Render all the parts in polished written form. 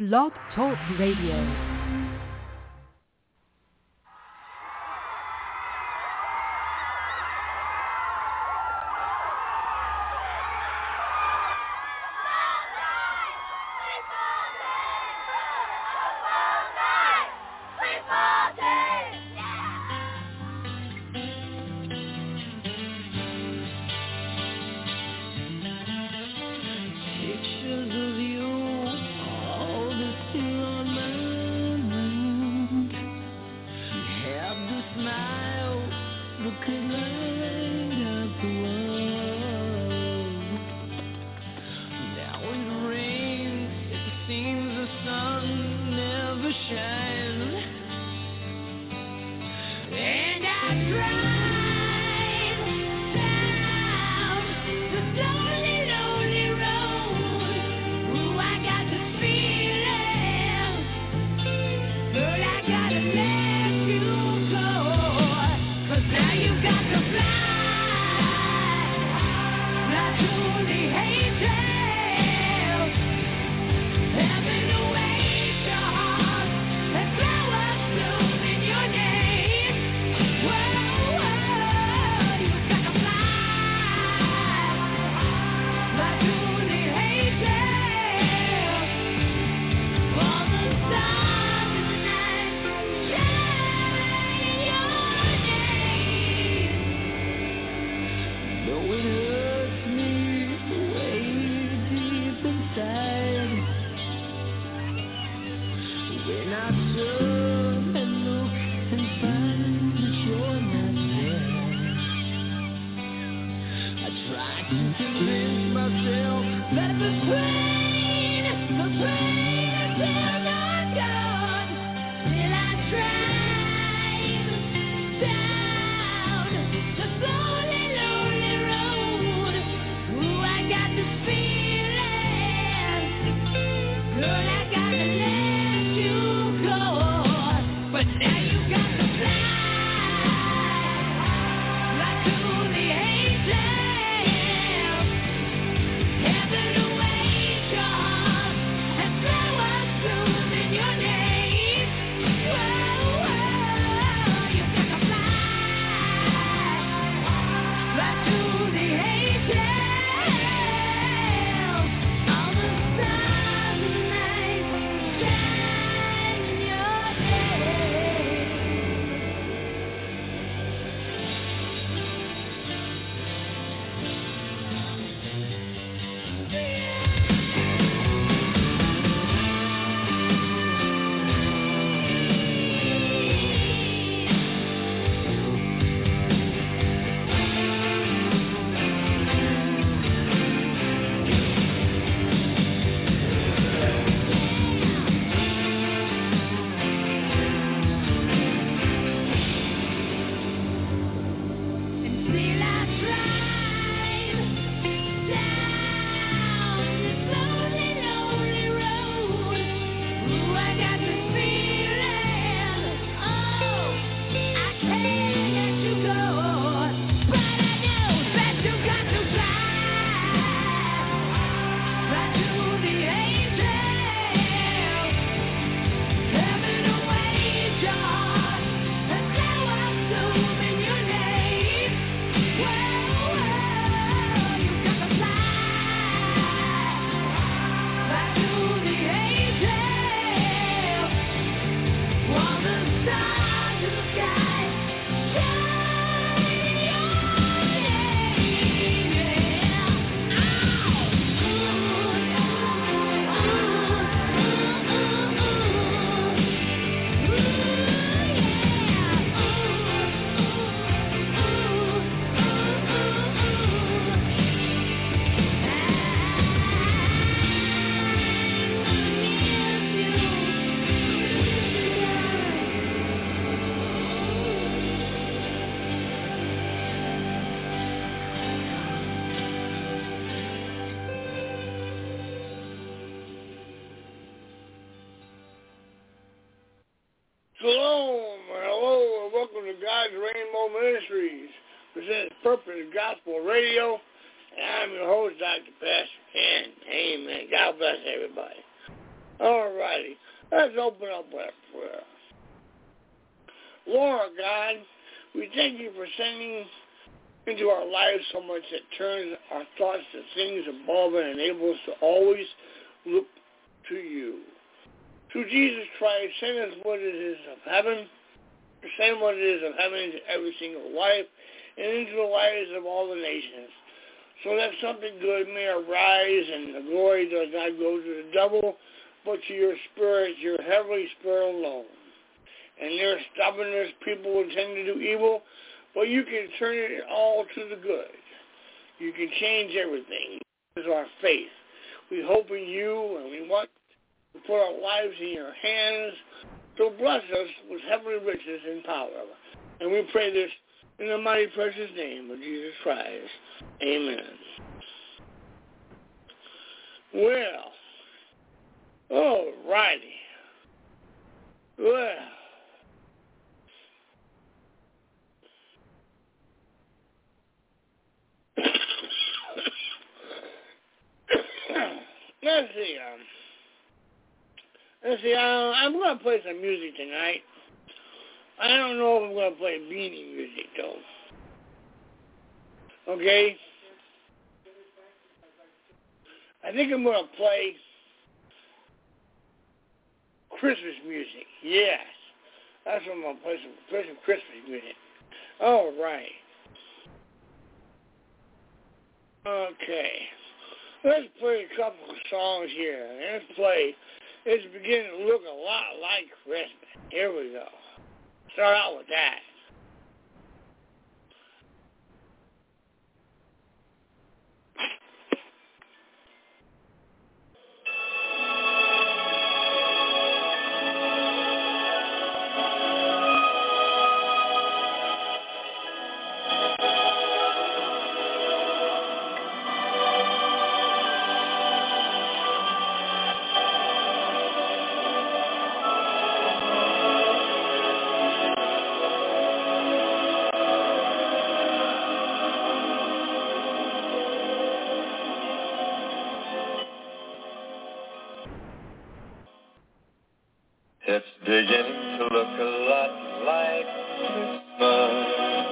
Blog Talk Radio. Shalom, hello, and welcome to God's Rainbow Ministries, presents Purpose Gospel Radio, and I'm your host, Dr. Pastor Ken. Amen. God bless everybody. All righty. Let's open up with a prayer. Lord God, we thank you for sending into our lives so much that turns our thoughts to things above and enables us to always look to you. Through Jesus Christ, send us what it is of heaven, send what it is of heaven into every single life and into the lives of all the nations, so that something good may arise and the glory does not go to the devil, but to your spirit, your heavenly spirit alone. And their stubbornness, people will tend to do evil, but you can turn it all to the good. You can change everything. This is our faith. We hope in you, and we want to put our lives in your hands. So bless us with heavenly riches and power. And we pray this in the mighty precious name of Jesus Christ. Amen. Well, all righty. Well, let's see. I'm going to play some music tonight. I don't know if I'm going to play Beanie music, though. Okay? I think I'm going to play Christmas music. Yes. That's what I'm going to play, some Christmas music. All right. Okay. Let's play a couple of songs here. Let's play It's Beginning to Look a Lot Like Christmas. Here we go. Start out with that. It's beginning to look a lot like Christmas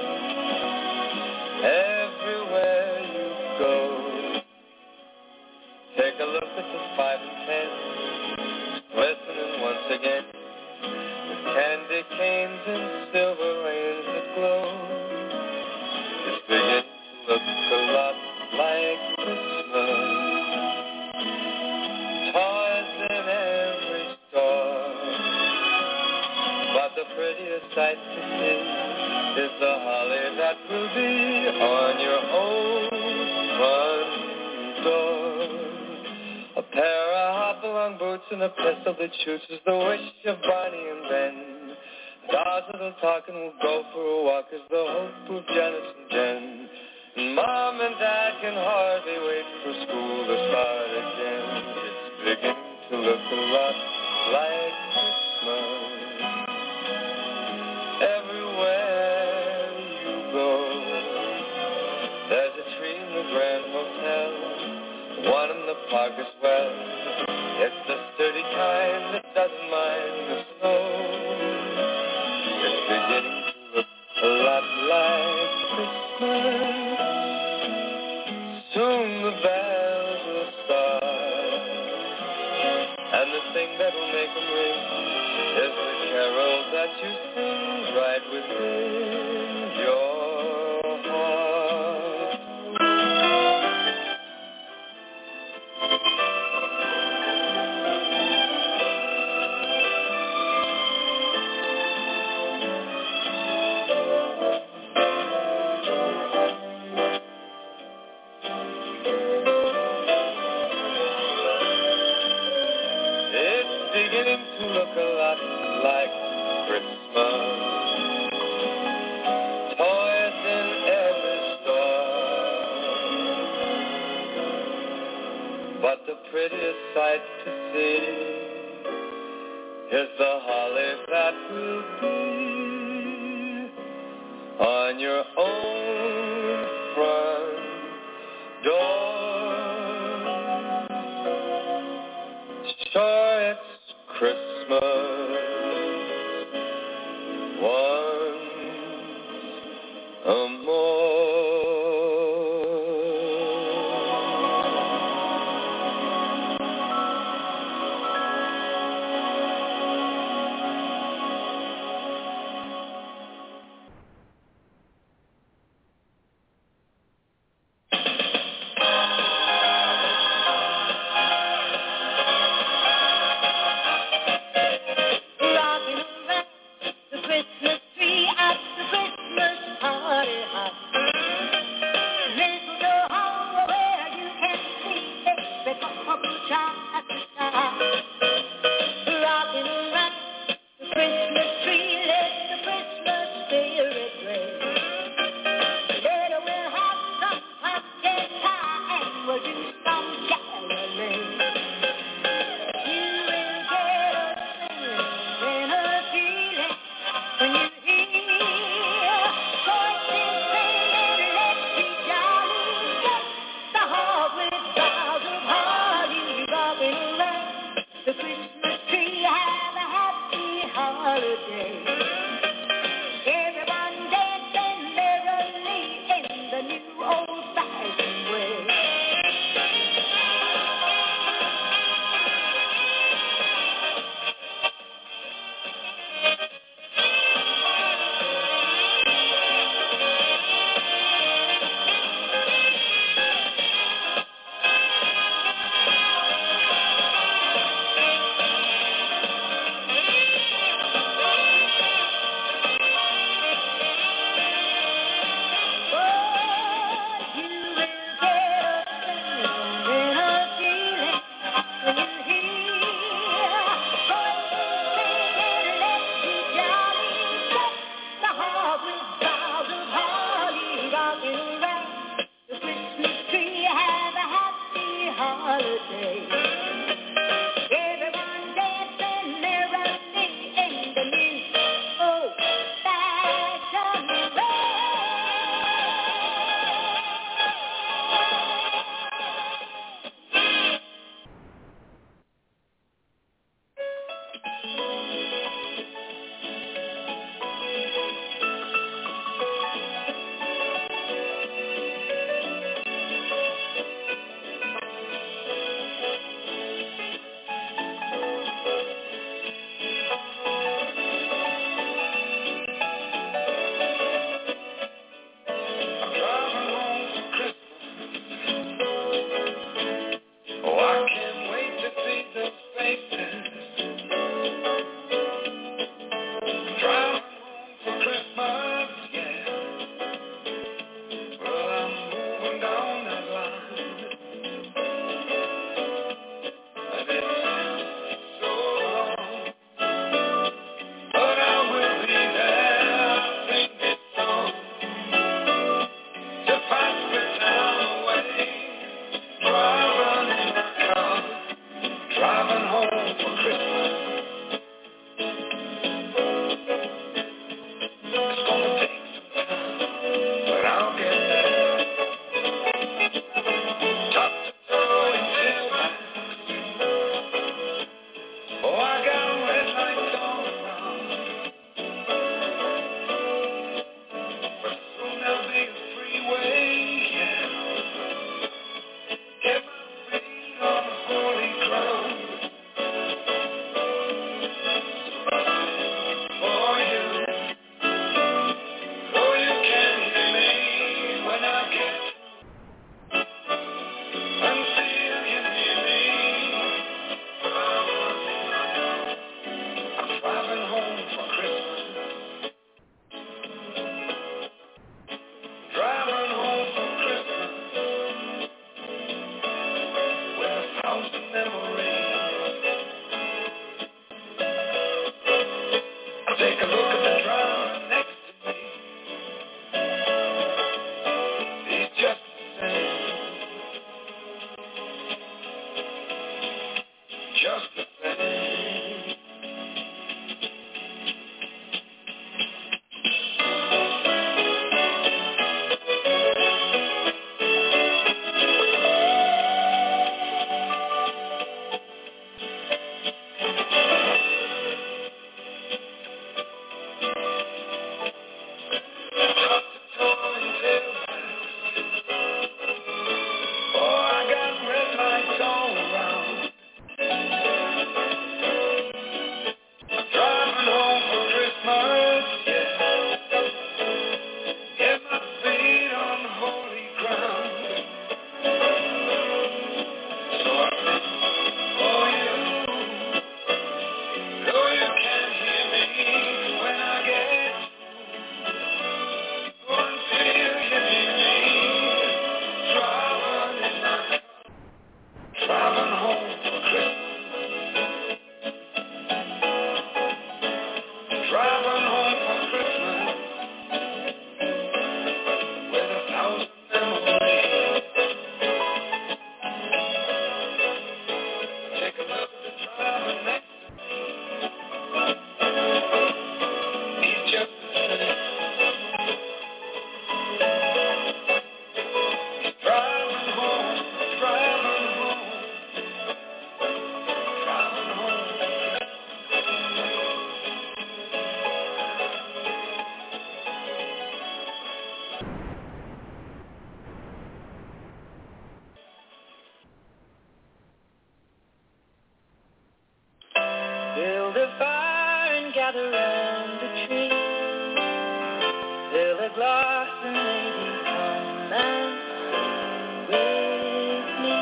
everywhere you go. Take a look at the 5 and 10, glistening once again, with candy canes and silver lanes that glow. It's beginning to look a lot like Christmas. Toys in every store, but the prettiest sight to see is the holly that will be on your own front door. A pair of hop-along boots and a pistol that shoots is the wish of Barney and Ben. Dolls that'll talk and will go for a walk is the hope of Janice and Jen. And Mom and Dad can hardly wait for school to start again. It's beginning to look a lot like Christmas everywhere you go. There's a tree in the Grand Hotel, one in the park as well. It's the sturdy kind that doesn't mind the snow. It's beginning to look a lot like Christmas. Soon the bells will start, and the thing that will make them ring is the carol that you sing right within your heart. It's beginning to look a lot like Christmas. Toys in every store, but the prettiest sight to see is the holly that will be on your own front door. Sure, it's Christmas once more. gather round the tree, fill a glass and maybe come and with me.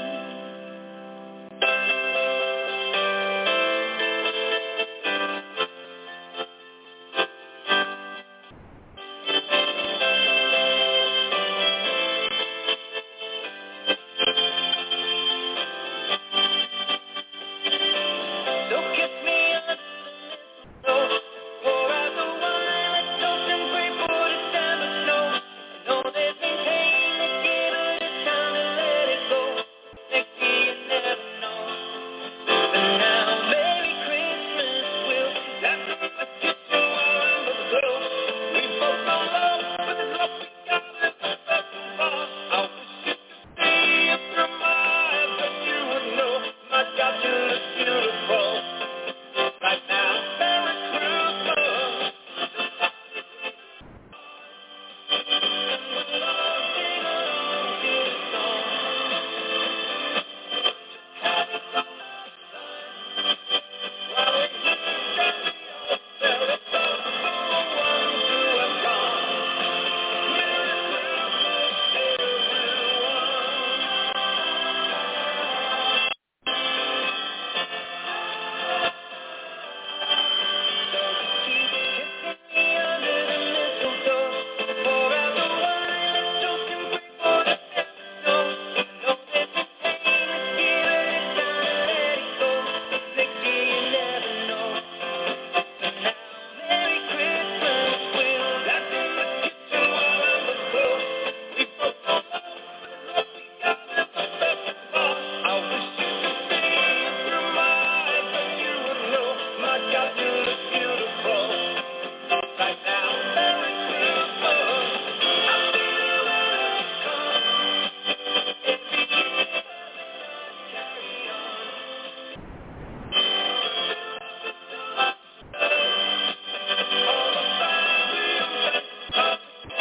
So kiss me under the mistletoe, pour out the wine, let's toast and pray for December snow. I know there's been pain to give it, it's time to let it go. Next year you never know. But now, Merry Christmas, Will. That's what we get to our ember glow. We both know love, but the love we got is the best of all. I wish you could see it through my eyes, then you would know. My God, you look beautiful. Right now, Merry Christmas. And we'll all sing along to the song. Happy summer while it looks down the old belly bell for the ones who have gone. Merry Christmas, So keep kissing me under the mistletoe, pour out the wine, let's toast and pray for December snow. I know there's been pain this year, and it's time to let it go. Next year you never know. But now, Merry Christmas, Will. That's when we get to our ember glow. We both know love, but the love we got is the best of all. I wish you could see it through my eyes, then you would know. My God, you look beautiful. Right now, Merry Christmas. I feel that it's come. Every year carry on. All the family and friends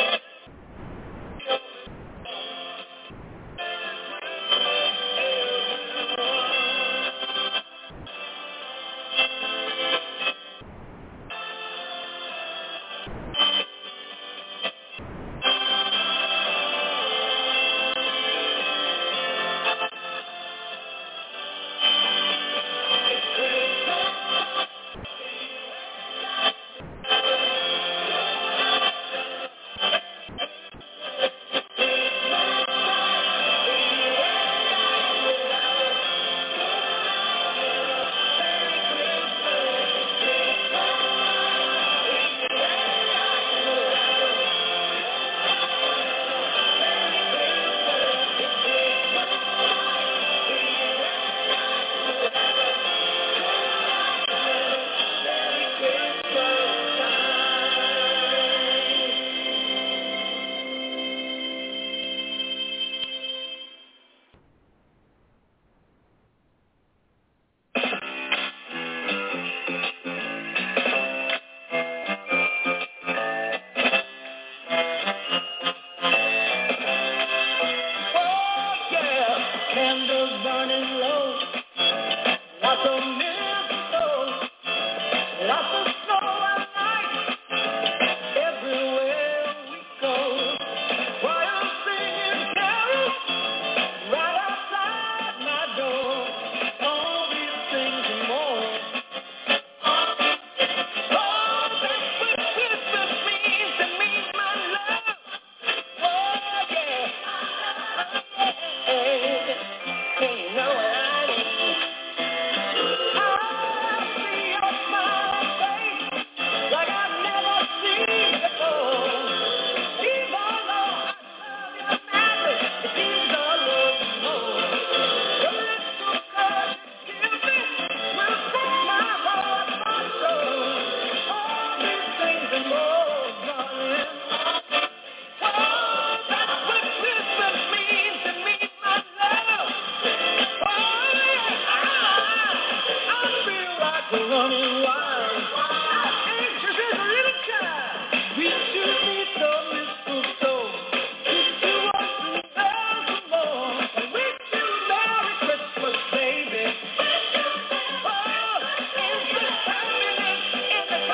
candles burning low, lots of mistletoe, lots of snow and ice everywhere we go. Choir singing carols right outside my door. All these things and more. Oh, that's what Christmas means to me, my love. Oh, yeah. Hey, you know what I mean. I see your smile face like I've never seen before. Even though I love you madly, it seems I love you more. Your little touch you give me will set my heart on soul. All these things and more, darling. Oh, that's what Christmas means to me, my love. Oh, yeah. I feel like running wild. Anxious as a little child. We should need some mistletoe. Wish you once and thousand more. And wish you Merry Christmas, baby. Oh, it's the happiness in the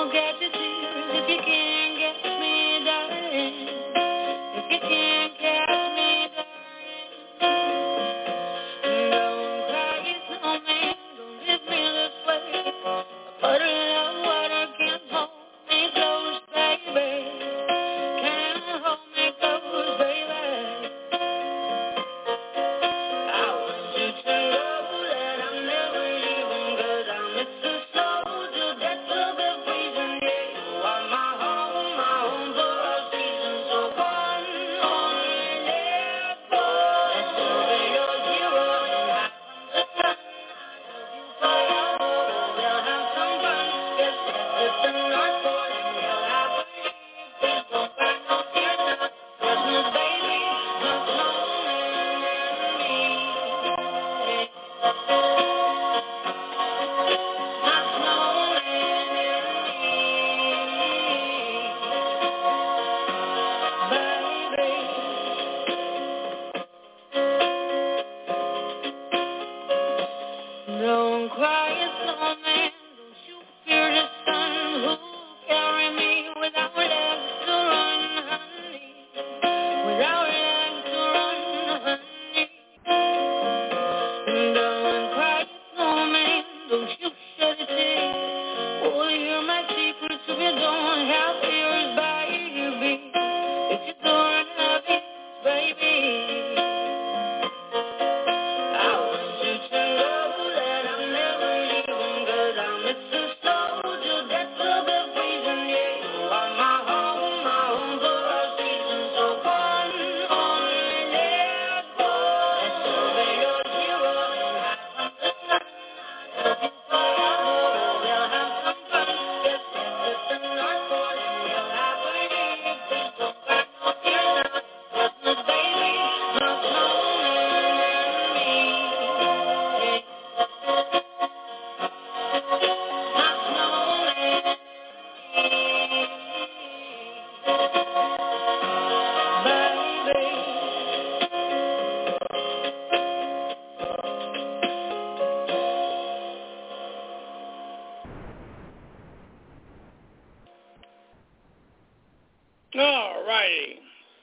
All righty.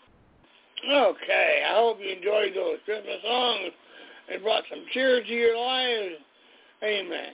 Okay, I hope you enjoyed those Christmas songs and brought some cheer to your lives. Amen.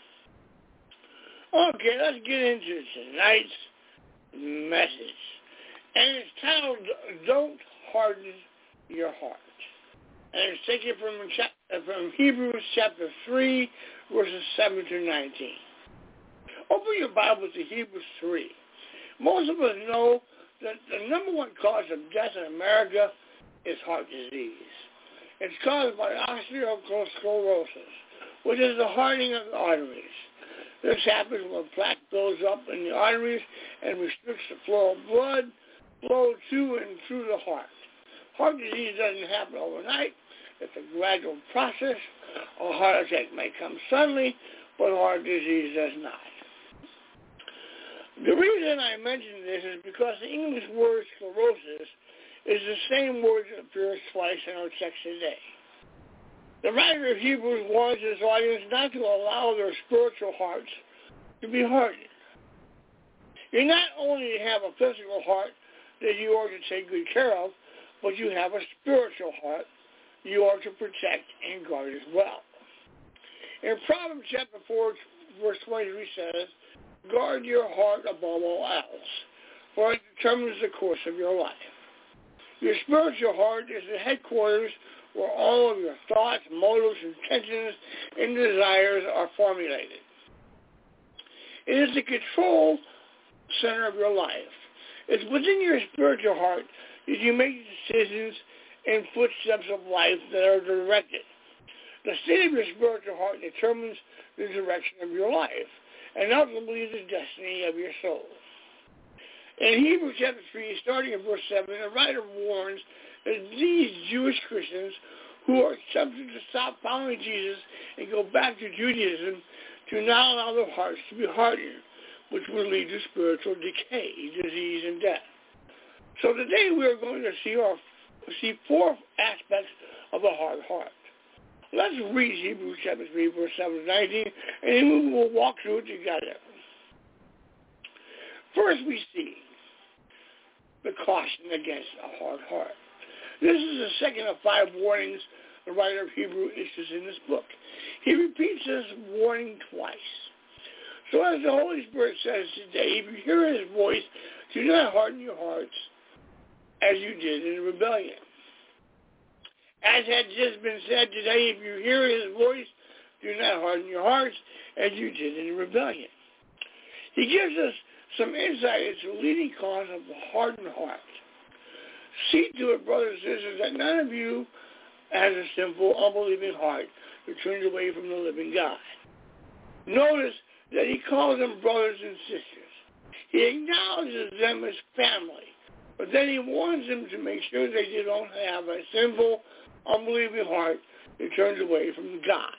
Okay, let's get into tonight's message. And it's titled, Don't Harden Your Heart. And it's taken from Hebrews chapter 3, verses 7 to 19. Open your Bible to Hebrews 3. Most of us know that the number one cause of death in America is heart disease. It's caused by osteosclerosis, which is the hardening of the arteries. This happens when plaque builds up in the arteries and restricts the flow of blood flow to and through the heart. Heart disease doesn't happen overnight. It's a gradual process. A heart attack may come suddenly, but heart disease does not. The reason I mention this is because the English word sclerosis is the same word that appears twice in our text today. The writer of Hebrews warns his audience not to allow their spiritual hearts to be hardened. You not only have a physical heart that you are to take good care of, but you have a spiritual heart you are to protect and guard as well. In Proverbs chapter 4, verse 23 says, guard your heart above all else, for it determines the course of your life. Your spiritual heart is the headquarters where all of your thoughts, motives, intentions, and desires are formulated. It is the control center of your life. It's within your spiritual heart that you make decisions and footsteps of life that are directed. The state of your spiritual heart determines the direction of your life and ultimately the destiny of your soul. In Hebrews chapter 3, starting in verse 7, the writer warns that these Jewish Christians who are tempted to stop following Jesus and go back to Judaism do not allow their hearts to be hardened, which will lead to spiritual decay, disease, and death. So today we are going to see four aspects of a hard heart. Let's read Hebrews chapter 3, verse 7 to 19, and then we will walk through it together. First, we see the caution against a hard heart. This is the second of 5 warnings the writer of Hebrew issues in this book. He repeats this warning twice. So as the Holy Spirit says today, if you hear his voice, do not harden your hearts as you did in rebellion. As had just been said today, if you hear his voice, do not harden your hearts as you did in rebellion. He gives us some insight into the leading cause of the hardened heart. See to it, brothers and sisters, that none of you has a sinful, unbelieving heart that turns away from the living God. Notice that he calls them brothers and sisters. He acknowledges them as family, but then he warns them to make sure they don't have a sinful, unbelieving heart that turns away from God.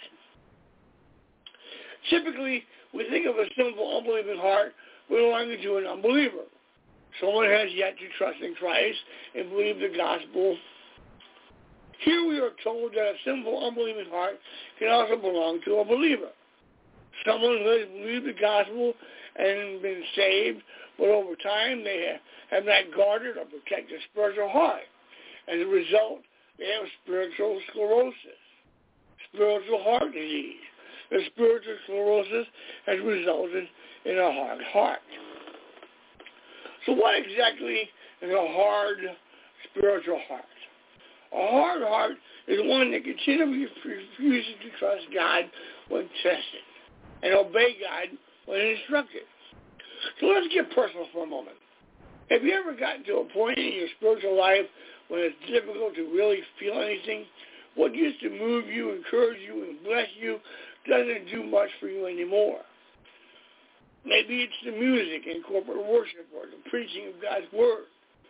Typically, we think of a sinful, unbelieving heart belonging to an unbeliever. Someone has yet to trust in Christ and believe the gospel. Here we are told that a sinful, unbelieving heart can also belong to a believer. Someone who has believed the gospel and been saved, but over time they have not guarded or protected their spiritual heart. As a result, they have spiritual sclerosis, spiritual heart disease. The spiritual sclerosis has resulted in a hard heart. So what exactly is a hard spiritual heart? A hard heart is one that continually refuses to trust God when tested and obey God when instructed. So let's get personal for a moment. Have you ever gotten to a point in your spiritual life when it's difficult to really feel anything? What used to move you, encourage you, and bless you doesn't do much for you anymore. Maybe it's the music in corporate worship or the preaching of God's Word.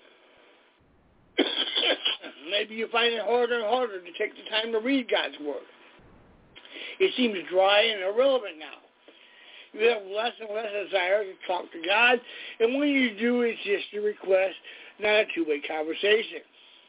Maybe you find it harder and harder to take the time to read God's Word. It seems dry and irrelevant now. You have less and less desire to talk to God, and when you do, it's just a request, not a two-way conversation.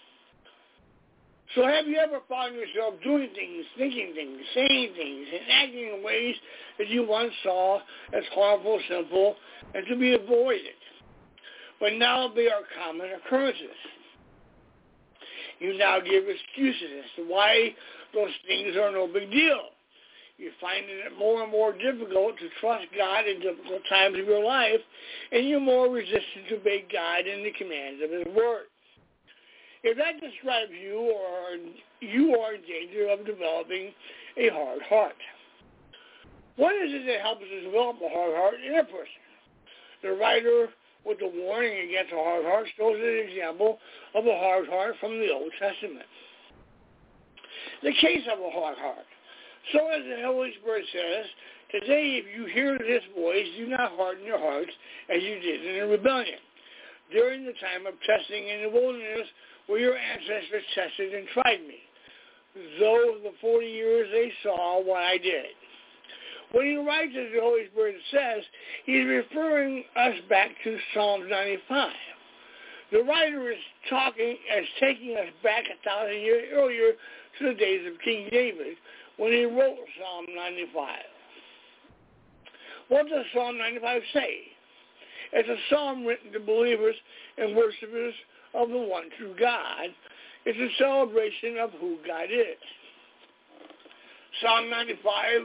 So have you ever found yourself doing things, thinking things, saying things, and acting in ways that you once saw as harmful, sinful, and to be avoided? But now they are common occurrences. You now give excuses as to why those things are no big deal. You're finding it more and more difficult to trust God in difficult times of your life, and you're more resistant to obey God and the commands of his Word. If that describes you, or you are in danger of developing a hard heart. What is it that helps us develop a hard heart in a person? The writer with the warning against a hard heart shows an example of a hard heart from the Old Testament. The case of a hard heart. So as the Holy Spirit says, today if you hear this voice, do not harden your hearts as you did in the rebellion, during the time of testing in the wilderness where your ancestors tested and tried me, though the 40 years they saw what I did. When he writes, as the Holy Spirit says, he's referring us back to Psalm 95. The writer is taking us back 1,000 years earlier to the days of King David when he wrote Psalm 95. What does Psalm 95 say? It's a psalm written to believers and worshipers of the one true God. It's a celebration of who God is. Psalm 95,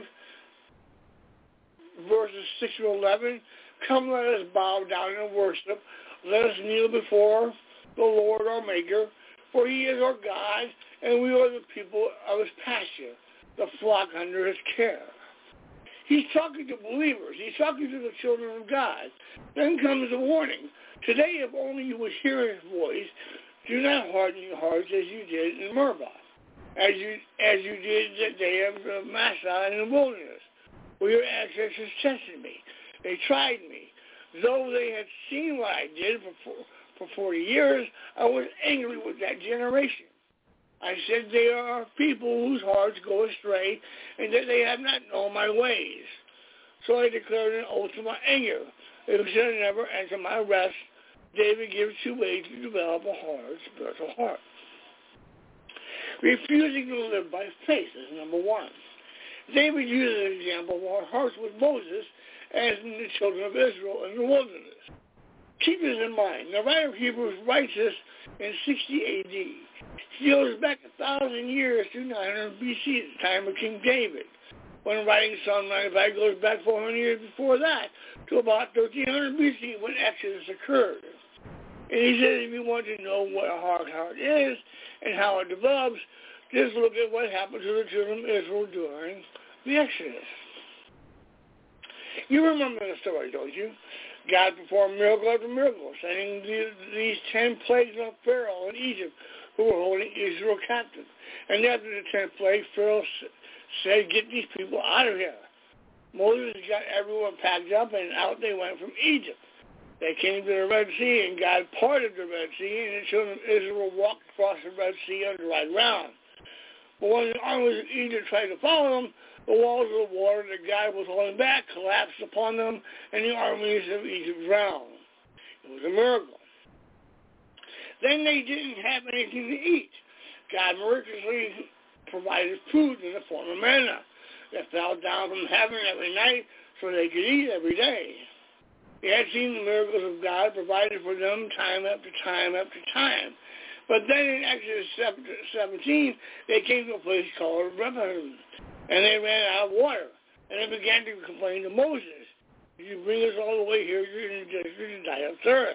verses 6 to 11, come let us bow down and worship. Let us kneel before the Lord our Maker, for he is our God, and we are the people of his pasture, the flock under his care. He's talking to believers. He's talking to the children of God. Then comes the warning. Today, if only you would hear his voice, do not harden your hearts as you did in Meribah, as you did the day of Massah in the wilderness, where your ancestors tested me. They tried me. Though they had seen what I did for 40 years, I was angry with that generation. I said they are people whose hearts go astray, and that they have not known my ways. So I declared an oath to my anger. They shall never enter my rest. David gives 2 ways to develop a hard spiritual heart. Refusing to live by faith is number 1. David uses an example of hard hearts with Moses as in the children of Israel in the wilderness. Keep this in mind. The writer of Hebrews writes this in 60 A.D. He goes back 1,000 years to 900 B.C., the time of King David. When writing Psalm 95, goes back 400 years before that to about 1300 B.C. when Exodus occurred. And he says if you want to know what a hard heart is and how it develops, just look at what happened to the children of Israel during the Exodus. You remember the story, don't you? God performed miracle after miracle, sending these 10 plagues on Pharaoh in Egypt, who were holding Israel captive. And after the 10th plague, Pharaoh said, get these people out of here. Moses got everyone packed up, and out they went from Egypt. They came to the Red Sea, and God parted the Red Sea, and the children of Israel walked across the Red Sea on dry ground. But when the armies of Egypt tried to follow them, the walls of the water that God was holding back collapsed upon them, and the armies of Egypt drowned. It was a miracle. Then they didn't have anything to eat. God miraculously provided food in the form of manna that fell down from heaven every night so they could eat every day. They had seen the miracles of God provided for them time after time after time. But then in Exodus 17, they came to a place called Rephidim, and they ran out of water. And they began to complain to Moses, if you bring us all the way here, you're going to die of thirst.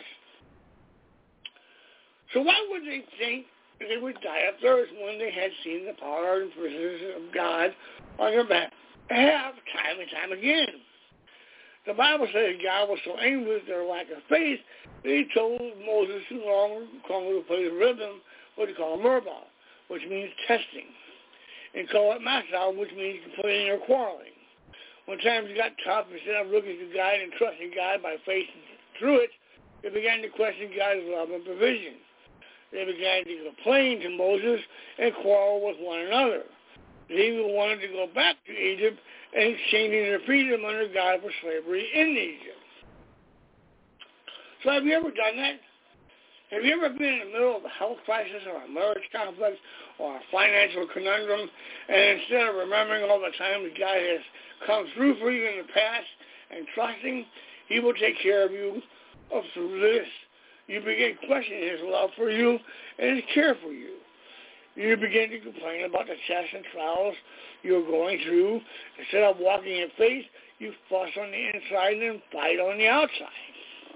So why would they think they would die of thirst when they had seen the power and presence of God on their behalf time and time again? The Bible says God was so angry with their lack of faith that he told Moses to no longer come to the place of Rephidim, what he called Meribah, which means testing, and call it Massah, which means complaining or quarreling. When times got tough, instead of looking to God and trusting God by faith through it, they began to question God's love and provision. They began to complain to Moses and quarrel with one another. They even wanted to go back to Egypt and exchanging their freedom under God for slavery in Egypt. So have you ever done that? Have you ever been in the middle of a health crisis or a marriage conflict or a financial conundrum, and instead of remembering all the times God has come through for you in the past and trusting he will take care of you through this, you begin questioning his love for you and his care for you. You begin to complain about the tests and trials you're going through. Instead of walking in faith, you fuss on the inside and then fight on the outside.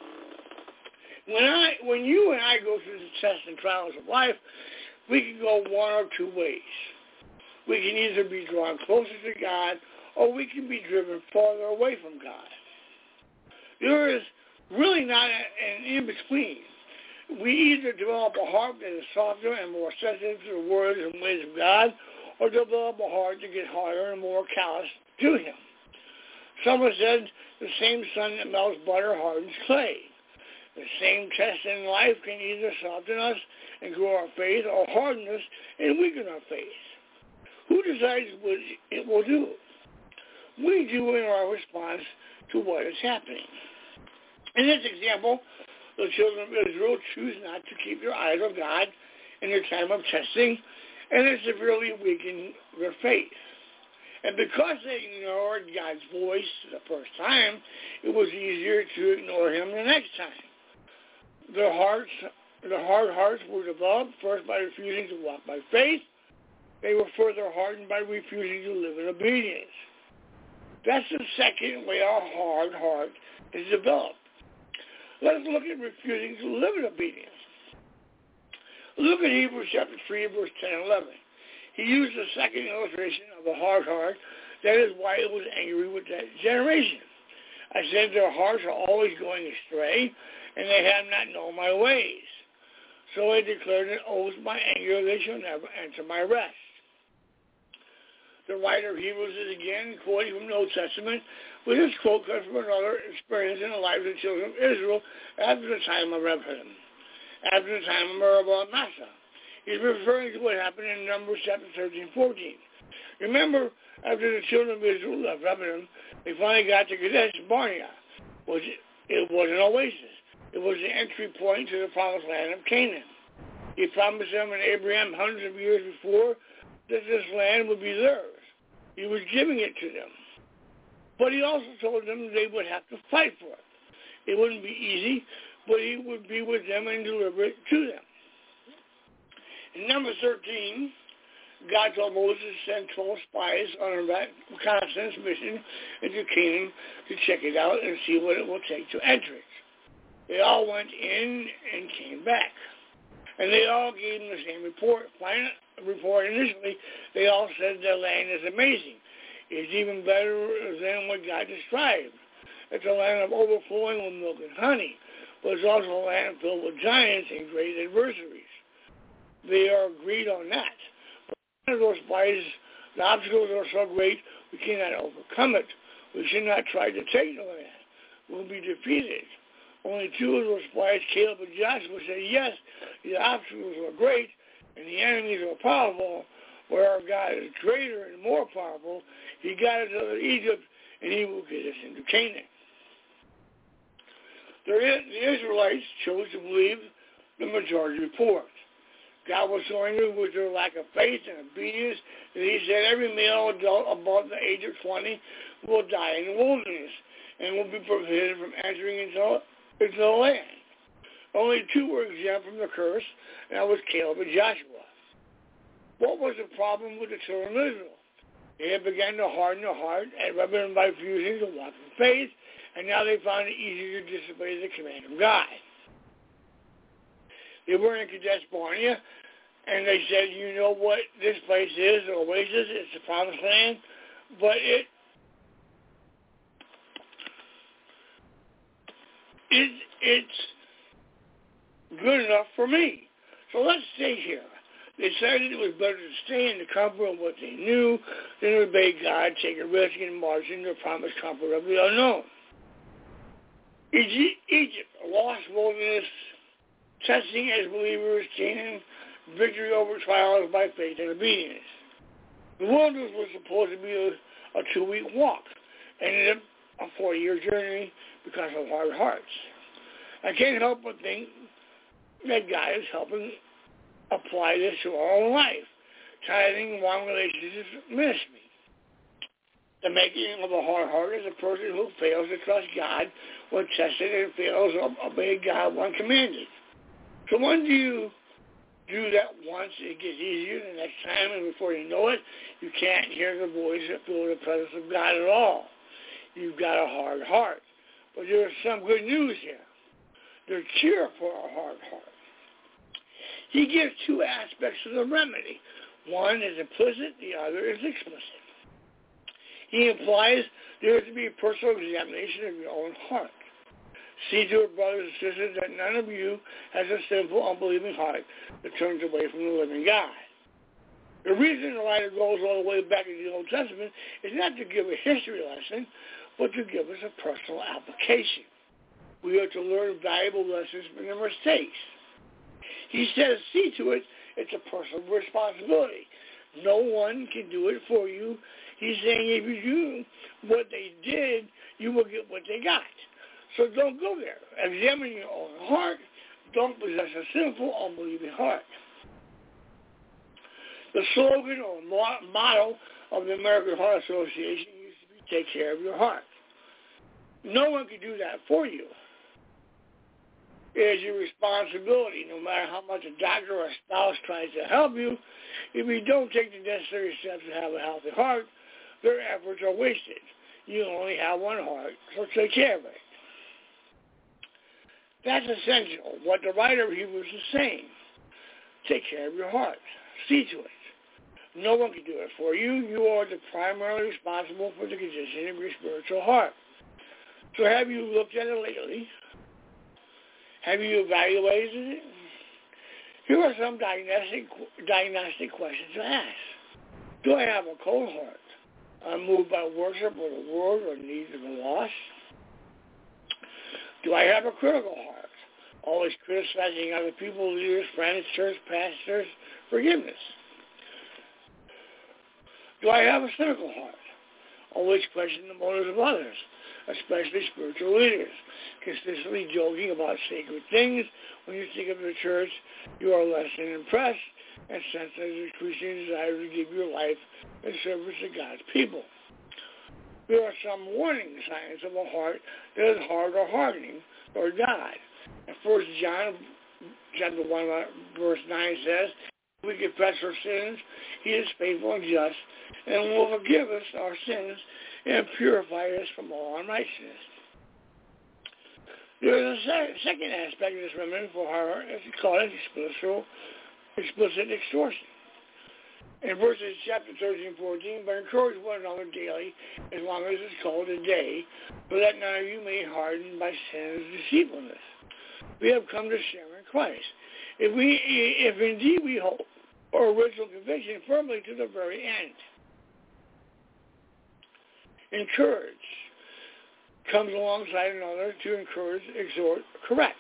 When you and I go through the tests and trials of life, we can go one or two ways. We can either be drawn closer to God, or we can be driven farther away from God. There is really not an in-between. We either develop a heart that is softer and more sensitive to the words and ways of God, or develop a heart that gets harder and more callous to him. Someone said the same sun that melts butter hardens clay. The same test in life can either soften us and grow our faith, or harden us and weaken our faith. Who decides what it will do? We do in our response to what is happening. In this example, the children of Israel choose not to keep their eyes on God in their time of testing, and it severely weakened their faith. And because they ignored God's voice the first time, it was easier to ignore him the next time. Their hard hearts were developed first by refusing to walk by faith. They were further hardened by refusing to live in obedience. That's the second way our hard heart is developed. Let's look at refusing to live in obedience. Look at Hebrews chapter 3, verse 10 and 11. He used the second illustration of a hard heart. That is why it was angry with that generation. I said their hearts are always going astray, and they have not known my ways. So I declared an oath by anger, they shall never enter my rest. The writer of Hebrews is again quoting from the Old Testament, but this quote comes from another experience in the lives of the children of Israel after the time of Rephidim, after the time of Meribah and Massah. He's referring to what happened in Numbers chapter 13-14. Remember, after the children of Israel left Rephidim, they finally got to Kadesh Barnea, which it was an oasis. It was the entry point to the promised land of Canaan. He promised them and Abraham hundreds of years before that this land would be theirs. He was giving it to them. But he also told them they would have to fight for it. It wouldn't be easy, but he would be with them and deliver it to them. In number 13, God told Moses to send 12 spies on a reconnaissance mission into Canaan to check it out and see what it will take to enter it. They all went in and came back. And they all gave him the same report. Initially, they all said the land is amazing. It's even better than what God described. It's a land of overflowing with milk and honey, but it's also a land filled with giants and great adversaries. They are agreed on that. But one of those spies, the obstacles are so great, we cannot overcome it. We should not try to take the land. We'll be defeated. Only two of those spies, Caleb and Joshua, said, yes, the obstacles are great and the enemies are powerful, but our God is greater and more powerful. He got us out of Egypt, and he will get us into Canaan. The Israelites chose to believe the majority report. God was so angry with their lack of faith and obedience that he said every male adult above the age of 20 will die in the wilderness and will be prohibited from entering into the land. Only two were exempt from the curse, and that was Caleb and Joshua. What was the problem with the children of Israel? They had begun to harden their heart and rather than by refusing to walk in faith, and now they found it easier to disobey the command of God. They were in Kadesh Barnea, and they said, you know what this place is, the oasis, it's the promised land, but it's good enough for me. So let's stay here. They decided it was better to stay in the comfort of what they knew than to obey God, take a risk, and march into the promised comfort of the unknown. Egypt, a lost wilderness, testing as believers, Canaan, victory over trials by faith and obedience. The wilderness was supposed to be a 2-week walk, ended up a 4-year journey because of hard hearts. I can't help but think that God is helping apply this to our own life. Tithing, wrong relationships, ministry. The making of a hard heart is a person who fails to trust God when tested and fails to obey God when commanded. So when do you do that once, it gets easier the next time, and before you know it, you can't hear the voice or feel the presence of God at all. You've got a hard heart. But there's some good news here. There's cure for a hard heart. He gives two aspects of the remedy. One is implicit, the other is explicit. He implies there is to be a personal examination of your own heart. See to it, brothers and sisters, that none of you has a sinful, unbelieving heart that turns away from the living God. The reason the writer goes all the way back in the Old Testament is not to give a history lesson, but to give us a personal application. We are to learn valuable lessons from their mistakes. He says, see to it, it's a personal responsibility. No one can do it for you. He's saying if you do what they did, you will get what they got. So don't go there. Examine your own heart. Don't possess a sinful, unbelieving heart. The slogan or motto of the American Heart Association used to be, take care of your heart. No one can do that for you. It is your responsibility, no matter how much a doctor or a spouse tries to help you. If you don't take the necessary steps to have a healthy heart, their efforts are wasted. You only have one heart, so take care of it. That's essential, what the writer of Hebrews is saying. Take care of your heart. See to it. No one can do it for you. You are the primarily responsible for the condition of your spiritual heart. So have you looked at it lately? Have you evaluated it? Here are some diagnostic questions to ask. Do I have a cold heart? I'm moved by worship or the world or needs of the lost? Do I have a critical heart? Always criticizing other people, leaders, friends, church, pastors, forgiveness. Do I have a cynical heart? Always question the motives of others, especially spiritual leaders. Consistently joking about sacred things. When you think of the church, you are less than impressed and sense an increasing desire to give your life in service to God's people. There are some warning signs of a heart that is hard or hardening toward God, And 1 John chapter 1, verse 9 says, if we confess our sins, he is faithful and just, and will forgive us our sins and purify us from all unrighteousness. There is a second aspect of this remedy for her, as we call it, explicit extortion. In verses chapter 13 and 14, but encourage one another daily, as long as it's called a day, so that none of you may harden by sin's deceitfulness. We have come to share in Christ. If indeed we hold our original conviction firmly to the very end. Encourage comes alongside another to encourage, exhort, correct.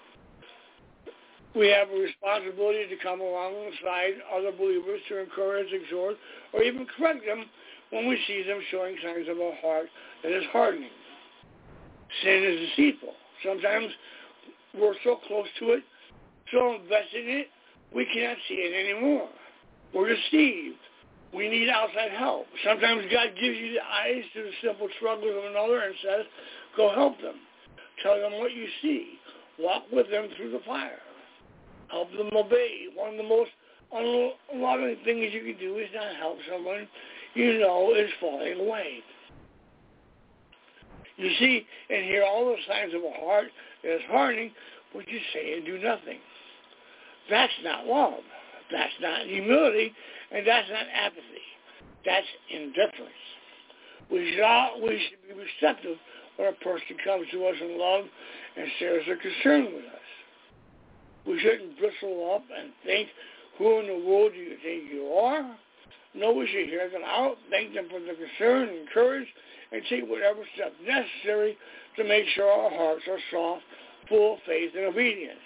We have a responsibility to come alongside other believers to encourage, exhort, or even correct them when we see them showing signs of a heart that is hardening. Sin is deceitful. Sometimes we're so close to it, so invested in it, we cannot see it anymore. We're deceived. We need outside help. Sometimes God gives you the eyes to the simple struggles of another and says, go help them. Tell them what you see. Walk with them through the fire. Help them obey. One of the most unloving things you can do is not help someone you know is falling away. You see and hear all the signs of a heart that is hardening, but you say and do nothing. That's not love. That's not humility, and that's not apathy. That's indifference. We should be receptive when a person comes to us in love and shares their concern with us. We shouldn't bristle up and think, who in the world do you think you are? No, we should hear them out, thank them for their concern and courage, and take whatever steps necessary to make sure our hearts are soft, full of faith and obedience.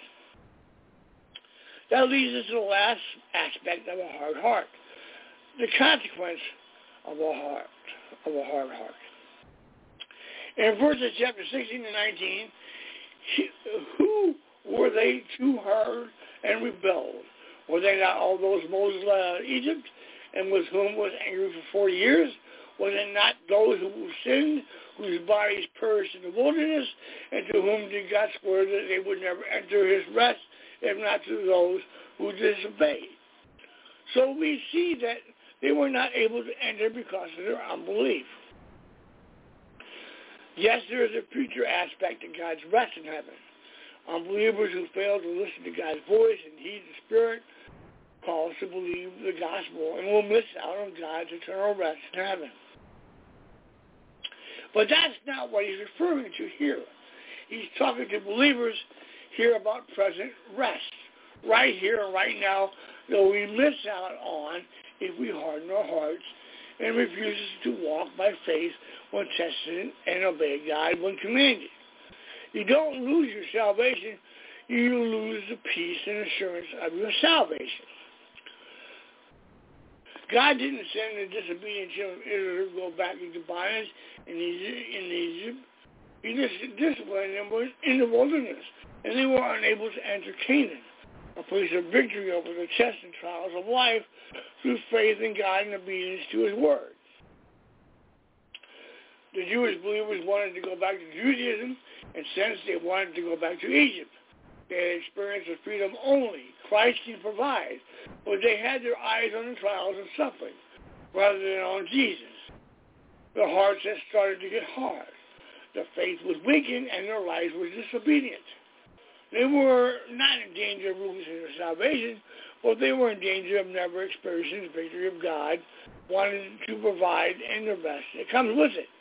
That leads us to the last aspect of a hard heart, the consequence of a hard heart. In verses chapter 16 to 19, who were they too hard and rebelled? Were they not all those Moses led out of Egypt, and with whom was angry for 40 years? Was it not those who sinned, whose bodies perished in the wilderness, and to whom did God swear that they would never enter his rest, if not to those who disobeyed? So we see that they were not able to enter because of their unbelief. Yes, there is a future aspect to God's rest in heaven. Unbelievers who fail to listen to God's voice and heed the Spirit calls to believe the gospel and will miss out on God's eternal rest in heaven. But that's not what he's referring to here. He's talking to believers here about present rest, right here and right now, that we miss out on if we harden our hearts and refuse to walk by faith when tested and obey God when commanded. You don't lose your salvation, you lose the peace and assurance of your salvation. God didn't send the disobedient children of Israel to go back into bondage in Egypt. He just disciplined them in the wilderness, and they were unable to enter Canaan, a place of victory over the tests and trials of life through faith in God and obedience to his word. The Jewish believers wanted to go back to Judaism, and since they wanted to go back to Egypt, they had experienced the freedom only Christ can provide, but they had their eyes on the trials and suffering rather than on Jesus. Their hearts had started to get hard. Their faith was weakened, and their lives were disobedient. They were not in danger of losing their salvation, but they were in danger of never experiencing the victory of God wanted to provide and the best that comes with it.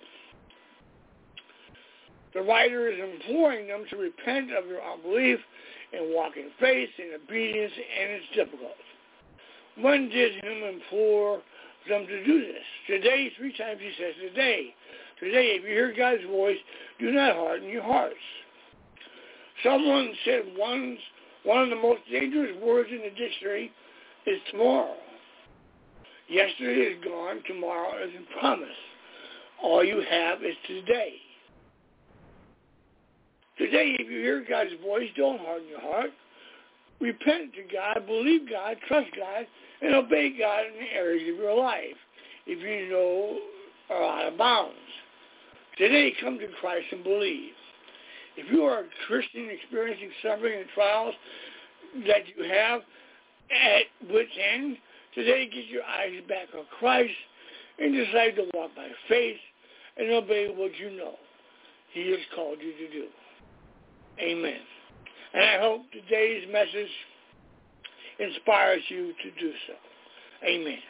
The writer is imploring them to repent of their unbelief and walk in faith and obedience, and it's difficult. When did him implore them to do this? Today, 3 times he says today. Today, if you hear God's voice, do not harden your hearts. Someone said one of the most dangerous words in the dictionary is tomorrow. Yesterday is gone, tomorrow isn't promised. All you have is today. Today, if you hear God's voice, don't harden your heart. Repent to God, believe God, trust God, and obey God in the areas of your life if you know are out of bounds. Today, come to Christ and believe. If you are a Christian experiencing suffering and trials that you have at wit's end, today get your eyes back on Christ and decide to walk by faith and obey what you know He has called you to do. Amen. And I hope today's message inspires you to do so. Amen.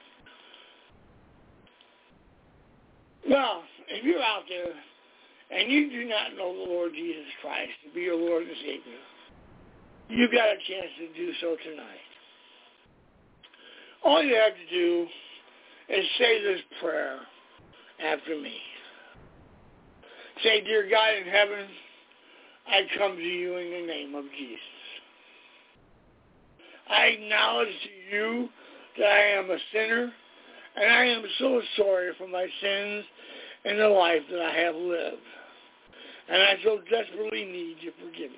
Well, if you're out there and you do not know the Lord Jesus Christ to be your Lord and Savior, you got a chance to do so tonight. All you have to do is say this prayer after me. Say, dear God in heaven, I come to you in the name of Jesus. I acknowledge to you that I am a sinner, and I am so sorry for my sins and the life that I have lived. And I so desperately need your forgiveness.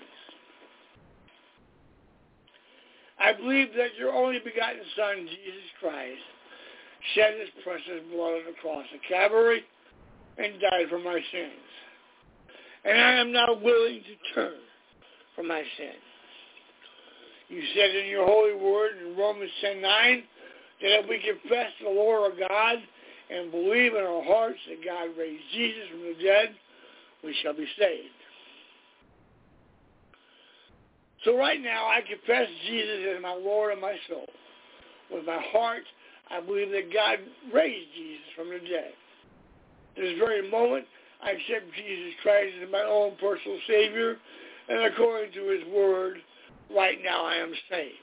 I believe that your only begotten Son, Jesus Christ, shed his precious blood on the cross of Calvary and died for my sins. And I am now willing to turn from my sin. You said in your holy word in Romans 10:9 that if we confess the Lord our God and believe in our hearts that God raised Jesus from the dead, we shall be saved. So right now, I confess Jesus as my Lord and my soul. With my heart, I believe that God raised Jesus from the dead. This very moment, I accept Jesus Christ as my own personal Savior, and according to his word, right now I am saved.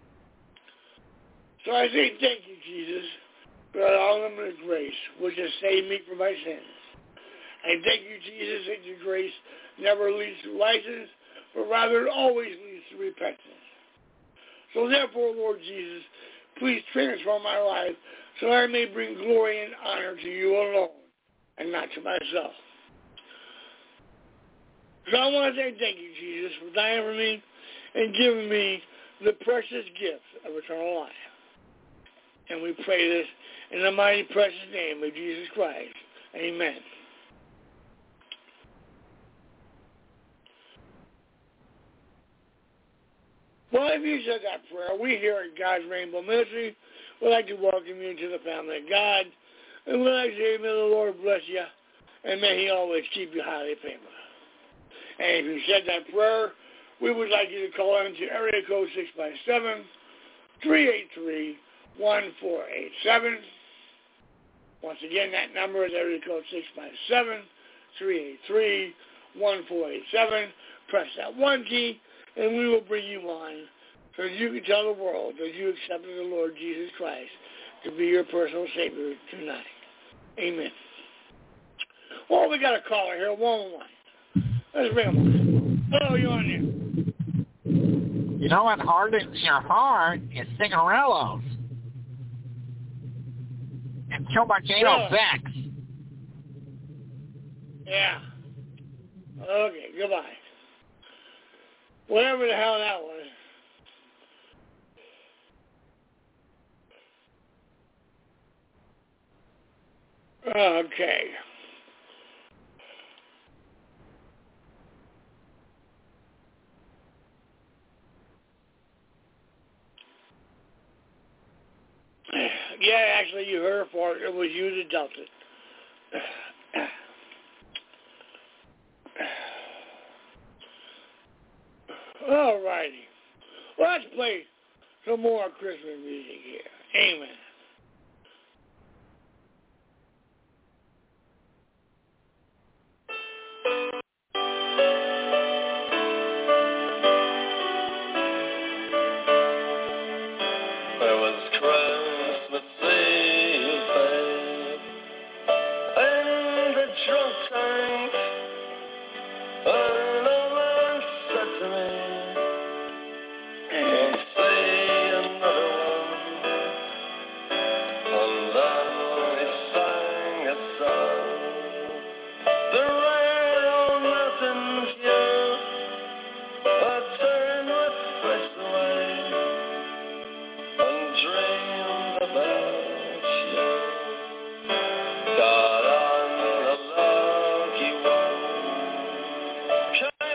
So I say thank you, Jesus, for that unlimited grace, which has saved me from my sins. I thank you, Jesus, that your grace never leads to license, but rather it always leads to repentance. So therefore, Lord Jesus, please transform my life so I may bring glory and honor to you alone and not to myself. So I want to say thank you, Jesus, for dying for me and giving me the precious gift of eternal life. And we pray this in the mighty precious name of Jesus Christ. Amen. Well, if you said that prayer, we here at God's Rainbow Ministry would like to welcome you to the family of God. And we'd like to say, may the Lord bless you, and may he always keep you highly favored. And if you said that prayer, we would like you to call into area code 657-383-1487. Once again, that number is area code 657-383-1487. Press that 1 key, and we will bring you on so that you can tell the world that you accepted the Lord Jesus Christ to be your personal Savior tonight. Amen. Well, we got a caller here, one. Let's bring him on. Hello, you on there? You know what hardens your heart is cigarillos. And too much anal sex. Yeah. Okay, goodbye. Whatever the hell that was. Okay. Yeah, actually, you heard for it. It was you that dealt it. All righty. Well, let's play some more Christmas music here. Amen. There was Christmas Eve, babe, in the drunk tank, and a man said to me, won't see another one, and then he sang a song. The red old mountains, yeah, I turned my face away and dreamed about you. Got on a lucky one, came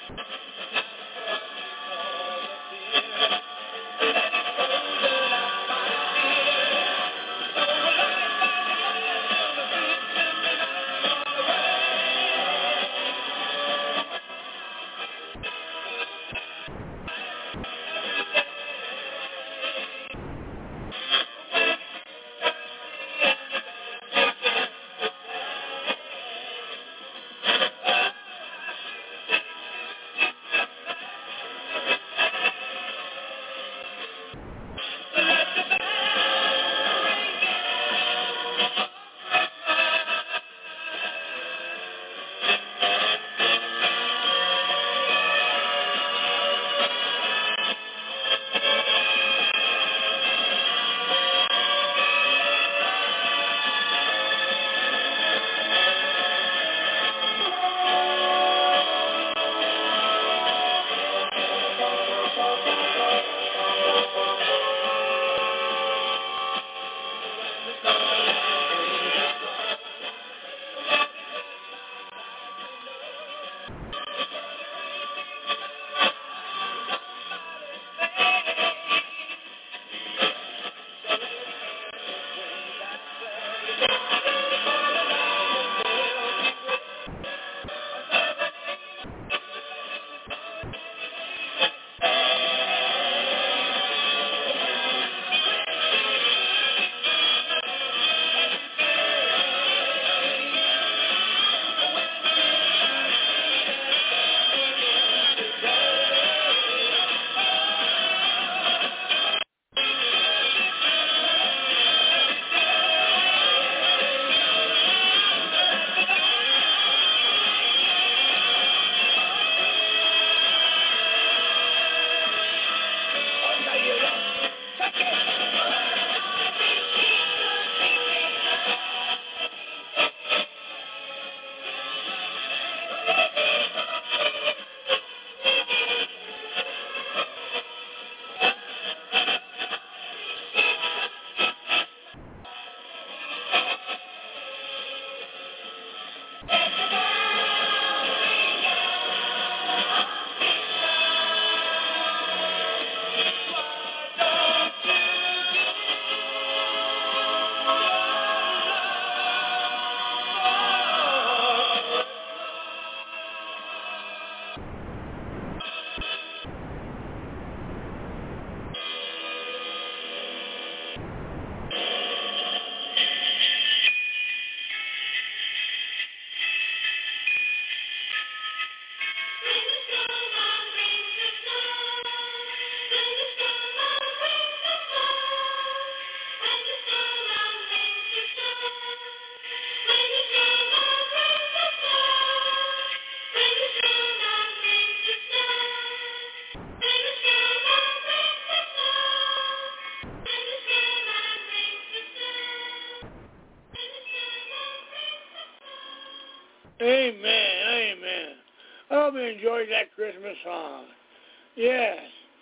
Amen, amen. I hope you enjoyed that Christmas song. Yes.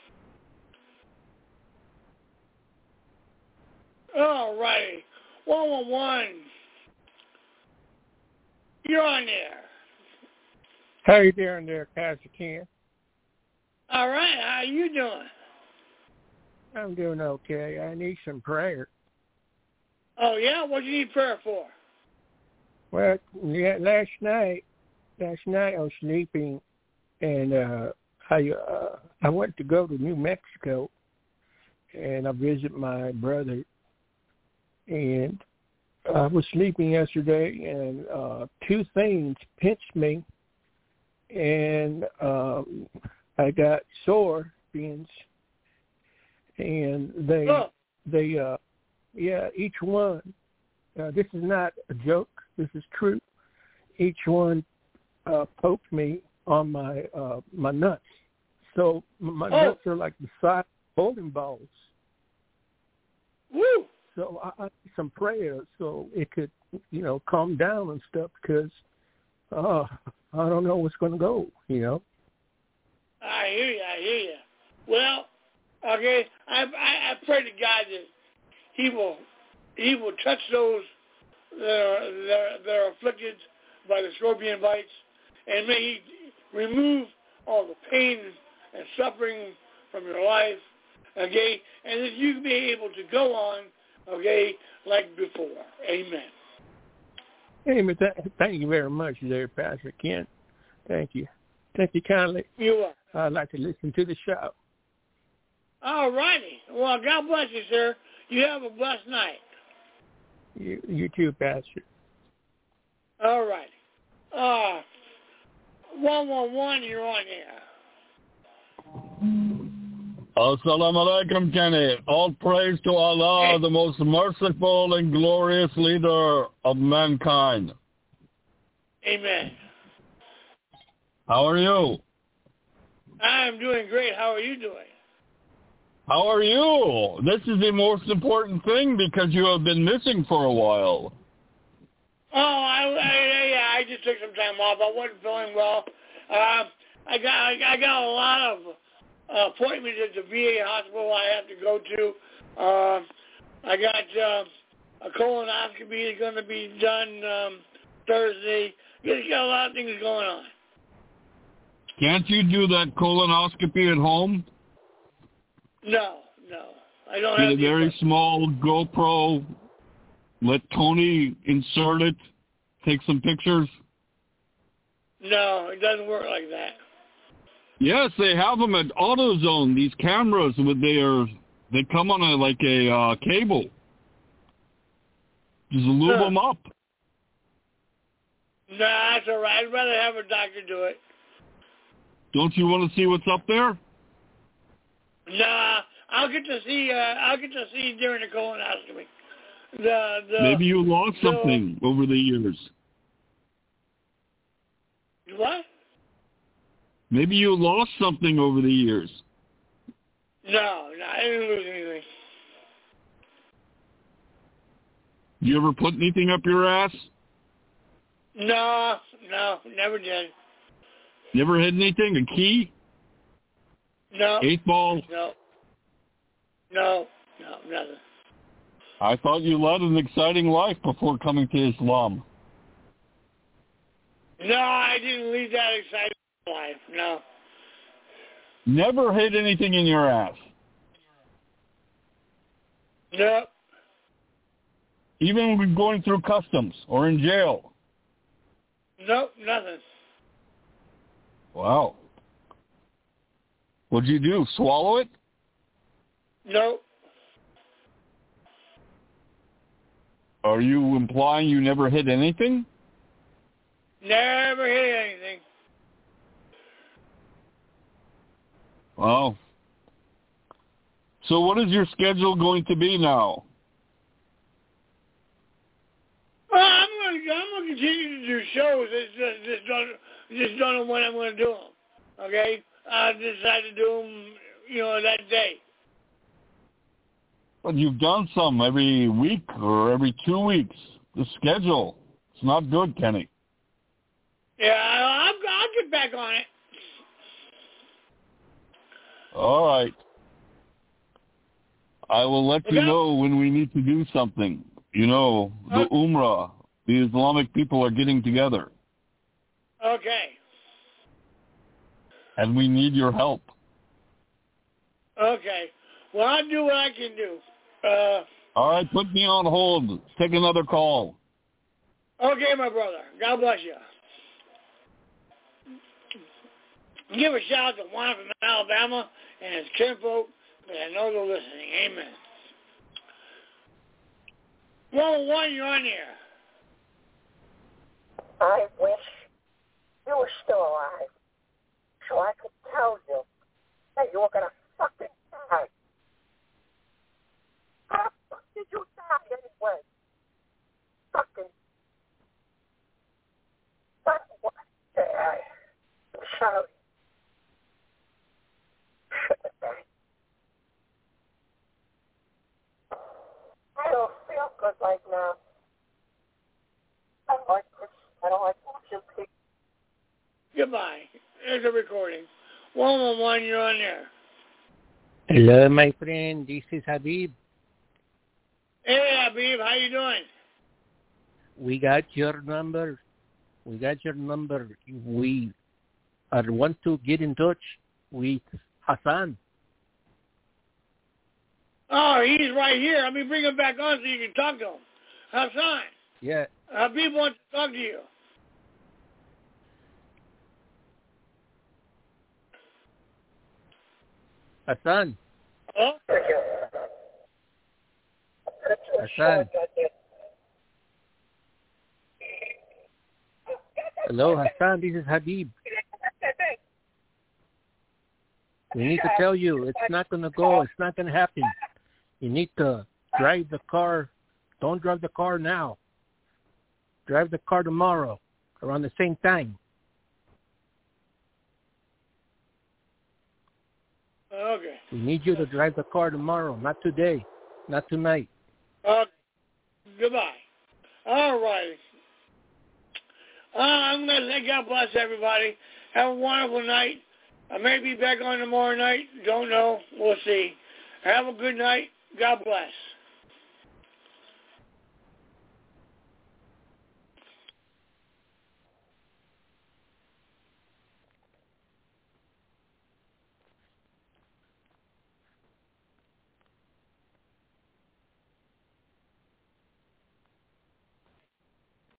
All righty. 111. You're on there. How you doing there, Pastor Ken? All right. How you doing? I'm doing okay. I need some prayer. Oh, yeah? What do you need prayer for? Well, yeah, last night I was sleeping, and I went to go to New Mexico, and I visit my brother, and I was sleeping yesterday, and two things pinched me, and I got scorpions, and each one. This is not a joke. This is true. Each one poked me on my my nuts. So my nuts are like the size of bowling balls. Woo! So I need some prayer so it could, calm down and stuff because I don't know what's going to go, I hear you. Well, okay, I pray to God that He will touch those that are afflicted by the scorpion bites, and may He remove all the pain and suffering from your life, okay, and that you be able to go on, okay, like before. Amen. Amen. Thank you very much there, Pastor Kent. Thank you. Thank you kindly. You are. I'd like to listen to the show. All righty. Well, God bless you, sir. You have a blessed night. You too, Pastor. All righty. 111, you're on here. Assalamu alaikum, Kenny. All praise to Allah, the most merciful and glorious leader of mankind. Amen. How are you? I'm doing great. How are you doing? How are you? This is the most important thing because you have been missing for a while. Oh, I just took some time off. I wasn't feeling well. I got a lot of appointments at the VA hospital I have to go to. I got a colonoscopy that's going to be done Thursday. You got a lot of things going on. Can't you do that colonoscopy at home? No. I don't Get have a very small GoPro. Let Tony insert it. Take some pictures. No, it doesn't work like that. Yes, they have them at AutoZone. These cameras, they come on a cable. Just lube them up. Nah, that's all right. I'd rather have a doctor do it. Don't you want to see what's up there? Nah, I'll get to see during the colonoscopy. Maybe you lost something over the years. What? Maybe you lost something over the years. No, I didn't lose anything. You ever put anything up your ass? No, never did. Never had anything? A key? No. 8-ball? No, nothing. I thought you led an exciting life before coming to Islam. No, I didn't lead that exciting life, no. Never hid anything in your ass? No. Even when going through customs or in jail? Nope, nothing. Wow. What'd you do, swallow it? Nope. Are you implying you never hit anything? Never hit anything. Wow. So what is your schedule going to be now? Well, I'm gonna continue to do shows. Just don't know when I'm gonna do them. Okay, I decided to do them, that day. But you've done some every week or every 2 weeks. The schedule, it's not good, Kenny. Yeah, I'll get back on it. All right. I will let you know when we need to do something. The Umrah, the Islamic people are getting together. Okay. And we need your help. Okay. Well, I'll do what I can do. All right, put me on hold. Take another call. Okay, my brother. God bless you. Give a shout out to Juan from Alabama and his kinfolk, but I know they're listening. Amen. 101, you're on here. I wish you were still alive so I could tell you that you were going to fucking die. How the fuck did you die anyway? Fucking. I'm sorry. I don't feel good right now. I don't like this. I don't like watching people. Goodbye. There's a recording. 111, you're on there. Hello, my friend. This is Habib. Hey, Habib. How you doing? We got your number. We I want to get in touch with Hassan. Oh, he's right here. Let me bring him back on so you can talk to him. Hassan. Yeah. Habib wants to talk to you. Hassan. Hello? Hassan. Hello, Hassan. This is Habib. We need to tell you it's not going to go. It's not going to happen. You need to drive the car. Don't drive the car now. Drive the car tomorrow around the same time. Okay. We need you to drive the car tomorrow, not today, not tonight. Goodbye. All righty. I'm going to say God bless everybody. Have a wonderful night. I may be back on tomorrow night. Don't know. We'll see. Have a good night. God bless.